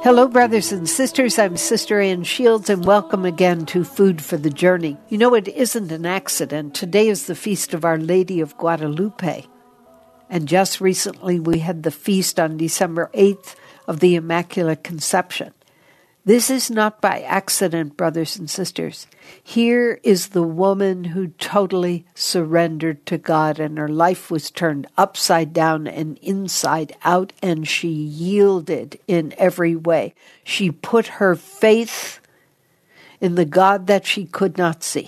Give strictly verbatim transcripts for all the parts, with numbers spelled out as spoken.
Hello, brothers and sisters. I'm Sister Ann Shields, and welcome again to Food for the Journey. You know, it isn't an accident. Today is the feast of Our Lady of Guadalupe. And just recently we had the feast on December eighth of the Immaculate Conception. This is not by accident, brothers and sisters. Here is the woman who totally surrendered to God, and her life was turned upside down and inside out, and she yielded in every way. She put her faith in the God that she could not see.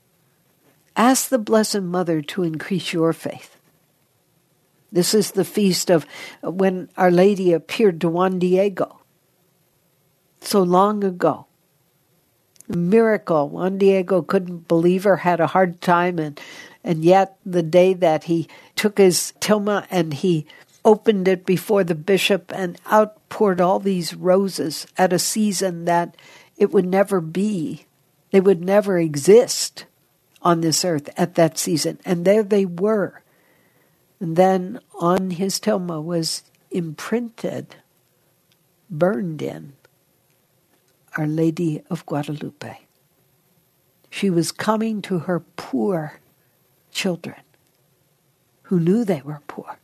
Ask the Blessed Mother to increase your faith. This is the feast of when Our Lady appeared to Juan Diego. So long ago. A miracle. Juan Diego couldn't believe her, had a hard time, and, and yet the day that he took his tilma and he opened it before the bishop and outpoured all these roses at a season that it would never be. They would never exist on this earth at that season. And there they were. And then on his tilma was imprinted, burned in, Our Lady of Guadalupe. She was coming to her poor children who knew they were poor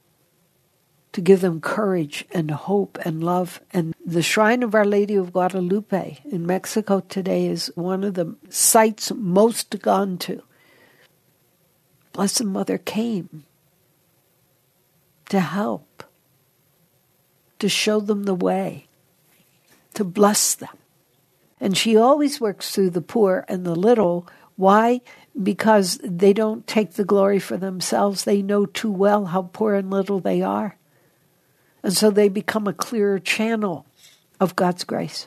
to give them courage and hope and love. And the shrine of Our Lady of Guadalupe in Mexico today is one of the sites most gone to. Blessed Mother came to help, to show them the way, to bless them. And she always works through the poor and the little. Why? Because they don't take the glory for themselves. They know too well how poor and little they are. And so they become a clearer channel of God's grace.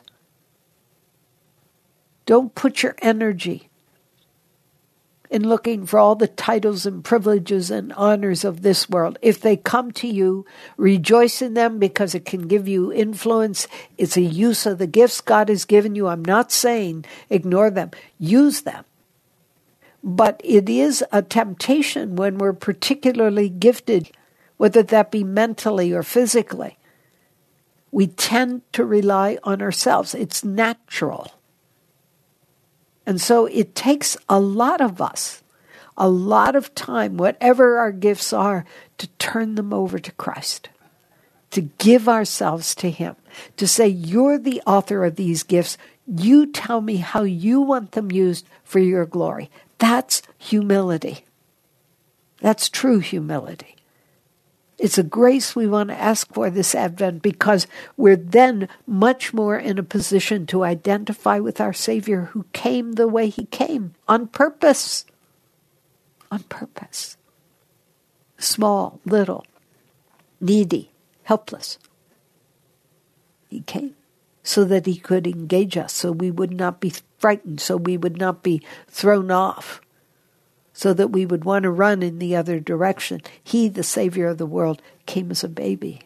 Don't put your energy in looking for all the titles and privileges and honors of this world. If they come to you, rejoice in them because it can give you influence. It's a use of the gifts God has given you. I'm not saying ignore them. Use them. But it is a temptation when we're particularly gifted, whether that be mentally or physically. We tend to rely on ourselves. It's natural. And so it takes a lot of us, a lot of time, whatever our gifts are, to turn them over to Christ, to give ourselves to Him, to say, you're the author of these gifts. You tell me how you want them used for your glory. That's humility. That's true humility. It's a grace we want to ask for this Advent because we're then much more in a position to identify with our Savior who came the way He came, on purpose. On purpose. Small, little, needy, helpless. He came so that He could engage us, so we would not be frightened, so we would not be thrown off, so that we would want to run in the other direction. He, the Savior of the world, came as a baby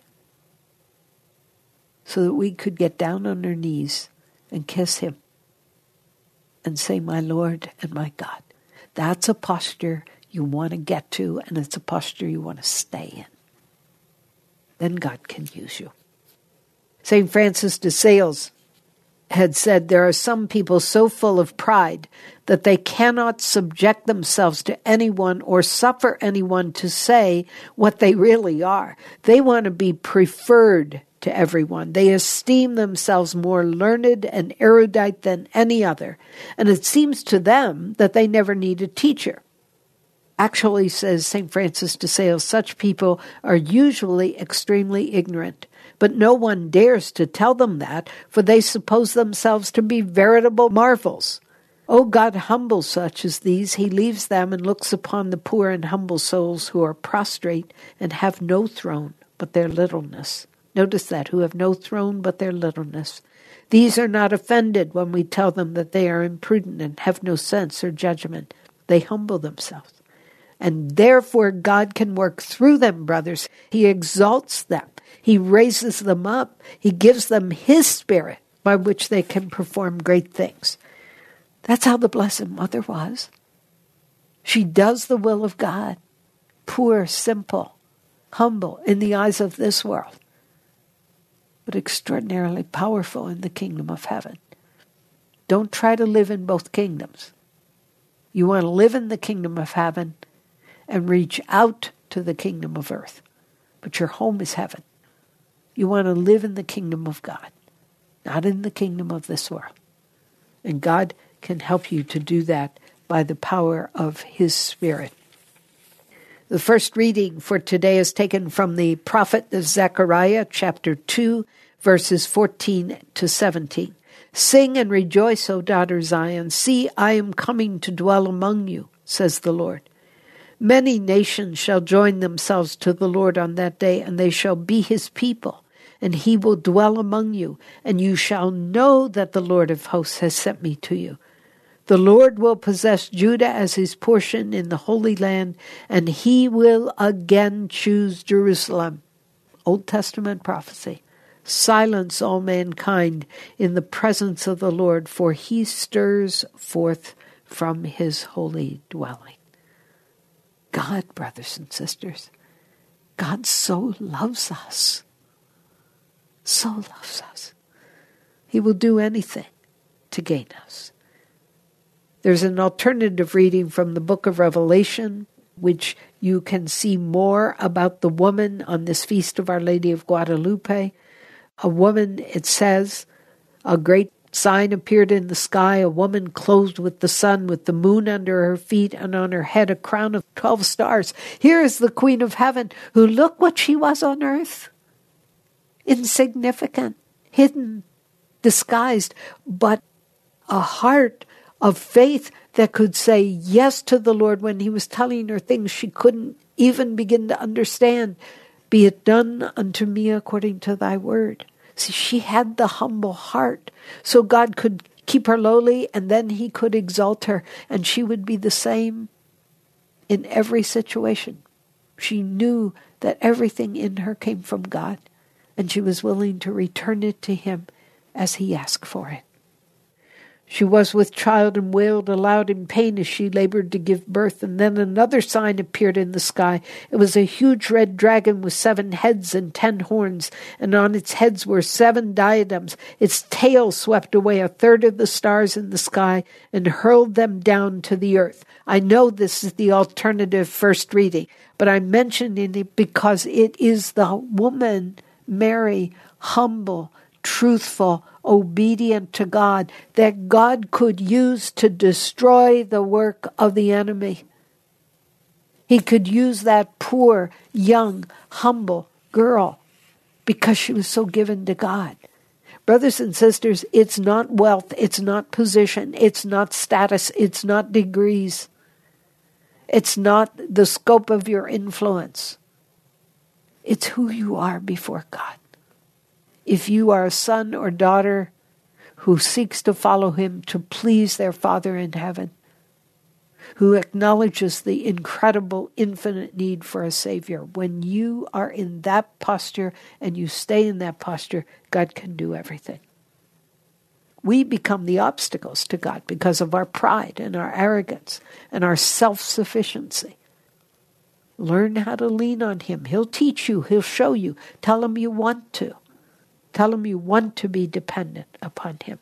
so that we could get down on our knees and kiss Him and say, my Lord and my God. That's a posture you want to get to, and it's a posture you want to stay in. Then God can use you. Saint Francis de Sales had said, there are some people so full of pride that they cannot subject themselves to anyone or suffer anyone to say what they really are. They want to be preferred to everyone. They esteem themselves more learned and erudite than any other, and it seems to them that they never need a teacher. Actually, says Saint Francis de Sales, such people are usually extremely ignorant. But no one dares to tell them that, for they suppose themselves to be veritable marvels. Oh, God humbles such as these. He leaves them and looks upon the poor and humble souls who are prostrate and have no throne but their littleness. Notice that, who have no throne but their littleness. These are not offended when we tell them that they are imprudent and have no sense or judgment. They humble themselves. And therefore God can work through them, brothers. He exalts them. He raises them up. He gives them His Spirit by which they can perform great things. That's how the Blessed Mother was. She does the will of God. Poor, simple, humble in the eyes of this world. but extraordinarily powerful in the kingdom of heaven. Don't try to live in both kingdoms. You want to live in the kingdom of heaven and reach out to the kingdom of earth. But your home is heaven. You want to live in the kingdom of God, not in the kingdom of this world. And God can help you to do that by the power of His Spirit. The first reading for today is taken from the prophet Zechariah, chapter two, verses fourteen to seventeen. Sing and rejoice, O daughter Zion. See, I am coming to dwell among you, says the Lord. Many nations shall join themselves to the Lord on that day, and they shall be His people, and He will dwell among you, and you shall know that the Lord of hosts has sent me to you. The Lord will possess Judah as His portion in the Holy Land, and He will again choose Jerusalem. Old Testament prophecy. Silence all mankind in the presence of the Lord, for He stirs forth from His holy dwelling. God, brothers and sisters, God so loves us. So loves us. He will do anything to gain us. There's an alternative reading from the book of Revelation, which you can see more about the woman on this feast of Our Lady of Guadalupe. A woman, it says, a great sign appeared in the sky, a woman clothed with the sun, with the moon under her feet, and on her head a crown of twelve stars. Here is the Queen of Heaven, who, look what she was on earth. Insignificant, hidden, disguised, but a heart of faith that could say yes to the Lord when He was telling her things she couldn't even begin to understand. Be it done unto me according to thy word. See, she had the humble heart, so God could keep her lowly, and then He could exalt her, and she would be the same in every situation. She knew that everything in her came from God, and she was willing to return it to Him as He asked for it. She was with child and wailed aloud in pain as she labored to give birth. And then another sign appeared in the sky. It was a huge red dragon with seven heads and ten horns, and on its heads were seven diadems. Its tail swept away a third of the stars in the sky and hurled them down to the earth. I know this is the alternative first reading, but I'm mentioning it because it is the woman, Mary, humble, truthful, obedient to God, that God could use to destroy the work of the enemy. He could use that poor, young, humble girl because she was so given to God. Brothers and sisters, it's not wealth, it's not position, it's not status, it's not degrees. It's not the scope of your influence. It's who you are before God. If you are a son or daughter who seeks to follow Him to please their Father in heaven, who acknowledges the incredible, infinite need for a Savior, when you are in that posture and you stay in that posture, God can do everything. We become the obstacles to God because of our pride and our arrogance and our self-sufficiency. Learn how to lean on Him. He'll teach you. He'll show you. Tell Him you want to. Tell Him you want to be dependent upon Him.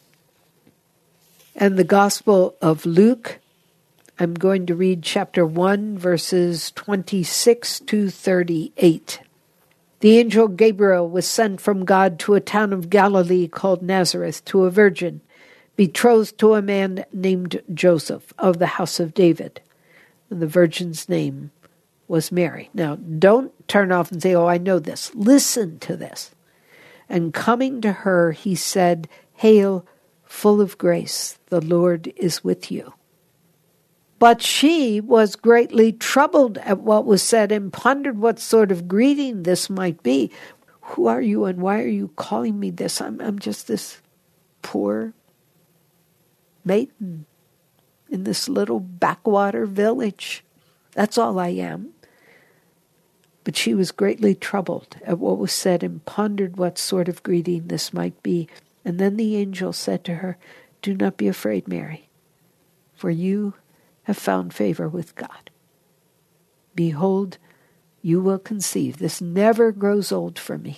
And the Gospel of Luke, I'm going to read chapter one, verses twenty-six to thirty-eight. The angel Gabriel was sent from God to a town of Galilee called Nazareth to a virgin, betrothed to a man named Joseph of the house of David. And the virgin's name was Mary. Now, don't turn off and say, oh, I know this. Listen to this. And coming to her, he said, Hail, full of grace, the Lord is with you. But she was greatly troubled at what was said and pondered what sort of greeting this might be. Who are you and why are you calling me this? I'm, I'm just this poor maiden in this little backwater village. That's all I am. But she was greatly troubled at what was said and pondered what sort of greeting this might be. And then the angel said to her, Do not be afraid, Mary, for you have found favor with God. Behold, you will conceive. This never grows old for me.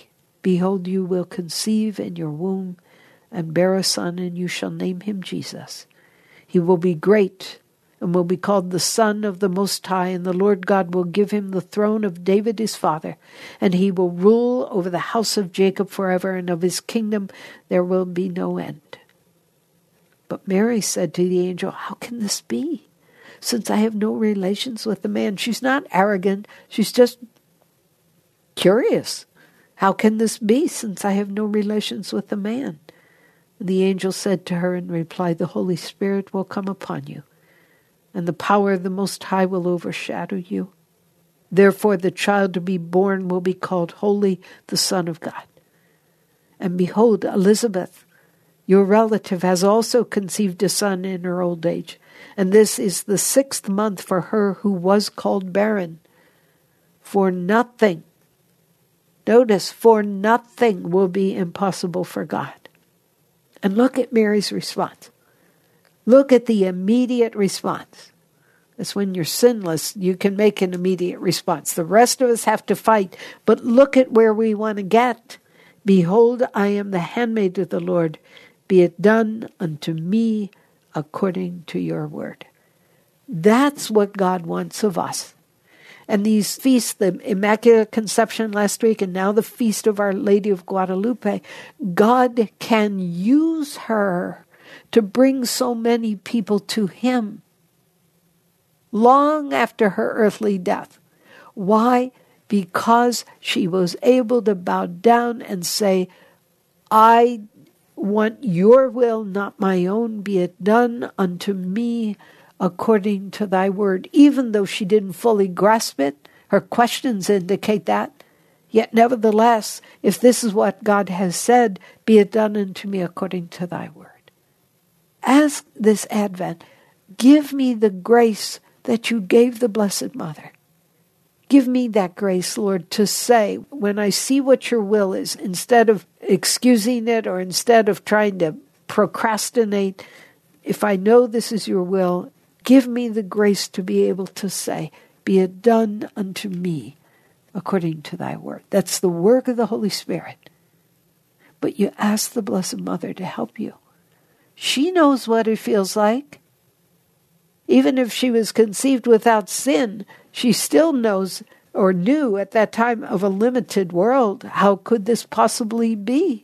Behold, you will conceive in your womb and bear a son, and you shall name him Jesus. He will be great and will be called the Son of the Most High, and the Lord God will give him the throne of David his father, and he will rule over the house of Jacob forever, and of his kingdom there will be no end. But Mary said to the angel, how can this be, since I have no relations with the man? She's not arrogant. She's just curious. How can this be, since I have no relations with the man? And the angel said to her in reply, the Holy Spirit will come upon you, and the power of the Most High will overshadow you. Therefore the child to be born will be called Holy, the Son of God. And behold, Elizabeth, your relative, has also conceived a son in her old age, and this is the sixth month for her who was called barren. For nothing, notice, for nothing will be impossible for God. And look at Mary's response. Look at the immediate response. That's when you're sinless, you can make an immediate response. The rest of us have to fight, but look at where we want to get. Behold, I am the handmaid of the Lord. Be it done unto me according to your word. That's what God wants of us. And these feasts, the Immaculate Conception last week, and now the Feast of Our Lady of Guadalupe, God can use her to bring so many people to him long after her earthly death. Why? Because she was able to bow down and say, I want your will, not my own. Be it done unto me according to thy word. Even though she didn't fully grasp it, her questions indicate that. Yet nevertheless, if this is what God has said, be it done unto me according to thy word. Ask this Advent, give me the grace that you gave the Blessed Mother. Give me that grace, Lord, to say, when I see what your will is, instead of excusing it or instead of trying to procrastinate, if I know this is your will, give me the grace to be able to say, be it done unto me according to thy word. That's the work of the Holy Spirit. But you ask the Blessed Mother to help you. She knows what it feels like. Even if she was conceived without sin, she still knows or knew at that time of a limited world. How could this possibly be?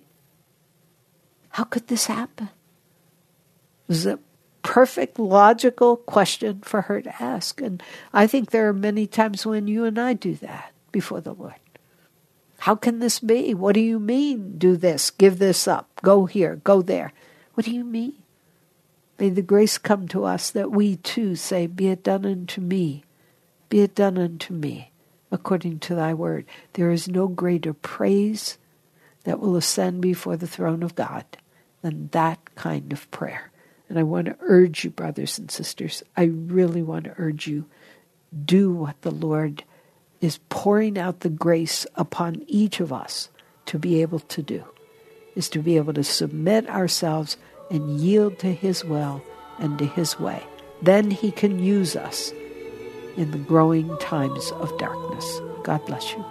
How could this happen? It was a perfect, logical question for her to ask. And I think there are many times when you and I do that before the Lord. How can this be? What do you mean? Do this, give this up, go here, go there. What do you mean? May the grace come to us that we too say, be it done unto me, be it done unto me, according to thy word. There is no greater praise that will ascend before the throne of God than that kind of prayer. And I want to urge you, brothers and sisters, I really want to urge you, do what the Lord is pouring out the grace upon each of us to be able to do, is to be able to submit ourselves and yield to his will and to his way. Then he can use us in the growing times of darkness. God bless you.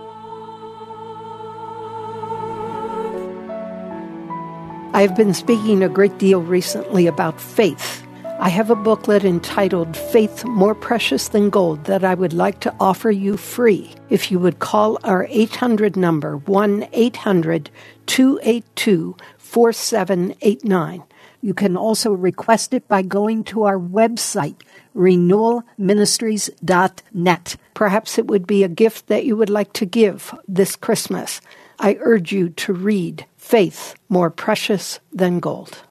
I've been speaking a great deal recently about faith. I have a booklet entitled Faith More Precious Than Gold that I would like to offer you free if you would call our eight hundred number, one eight hundred two eight two four seven eight nine. You can also request it by going to our website, renewal ministries dot net. Perhaps it would be a gift that you would like to give this Christmas. I urge you to read Faith More Precious Than Gold.